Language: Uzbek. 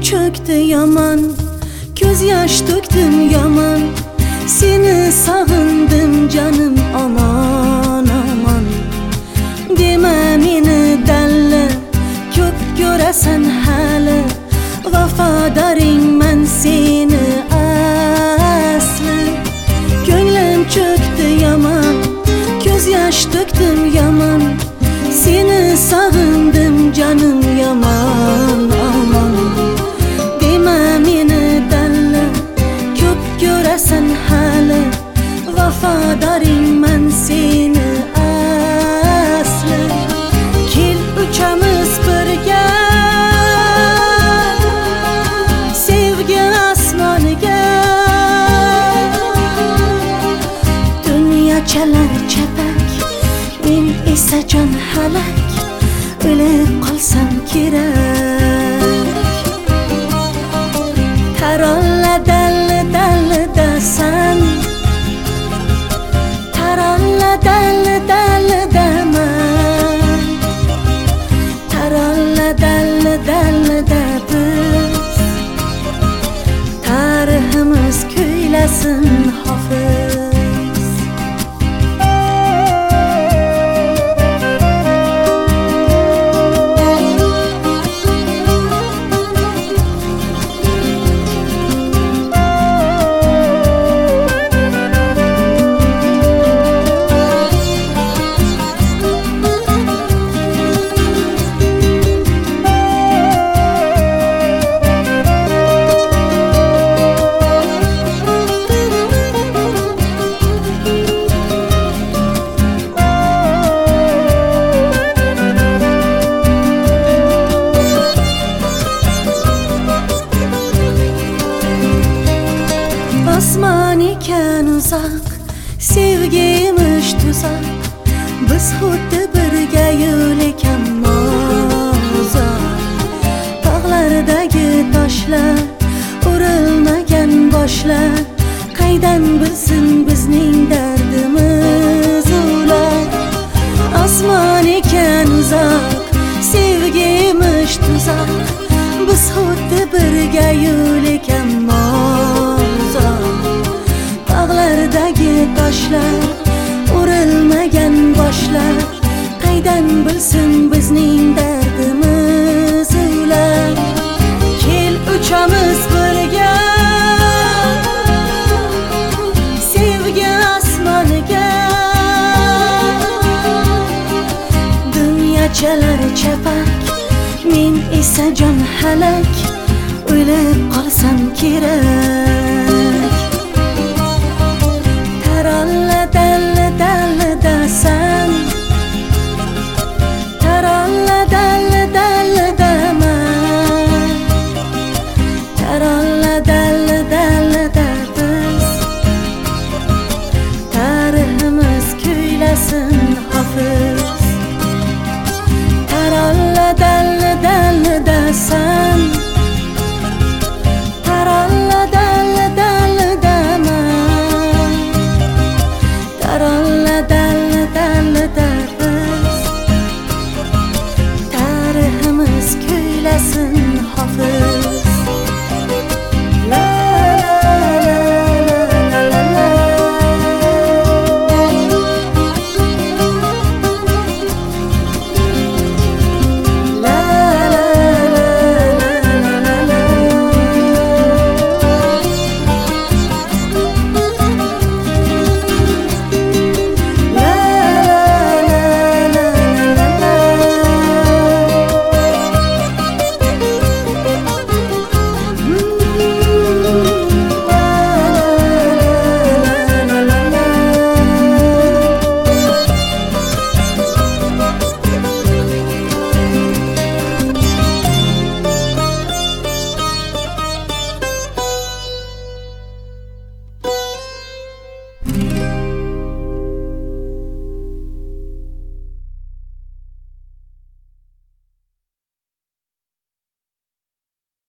çöktü yaman, göz yaş döktüm yaman. Seni sağındım canım, aman aman. Deme meni dalla, ko'p ko'rasan hali. Vafadoring men seni asli. Ko'nglim çöktü yaman, göz yaş döktüm yaman. Seni sağındım canım, yaman aman. Deme meni dalla, ko'p ko'rasan hali. Vafadoring men seni asli. Kel uchamiz birga sevgi osmoniga. Dunyo chalar chapak, men esa jon halak. O'lib qolsam kerak. Tarolla dalli dasan, tarolla dalli daman. Tarolla dalli biz, tariximiz kuylasin hofiz. Osmon ekan uzak, sevgimiz tuzak. Biz xuddi birga yo'l ekanmiz. Tog'lardagi toshlar, urilmagan boshlar. Qaydan bilsin bizning dardimiz ular. Osmon ekan uzak, sevgimiz tuzak. Biz xuddi birga yo'l ekanmiz. Tog'lardagi toshlar, urilmagan boshlar. Qaydan bilsin bizning dardimiz ular. Kel uchamiz birga sevgi osmoniga. Dunyo chalar chapak, men esa jon halak. O'lib qolsam kerak. Tarolla dalli dasan, tarolla dalli daman. Tarolla dalli biz, tariximiz kuylasin hofiz. Tarolla dalli dasan, tarolla dalli daman. Tarolla dalli biz, tariximiz kuylasin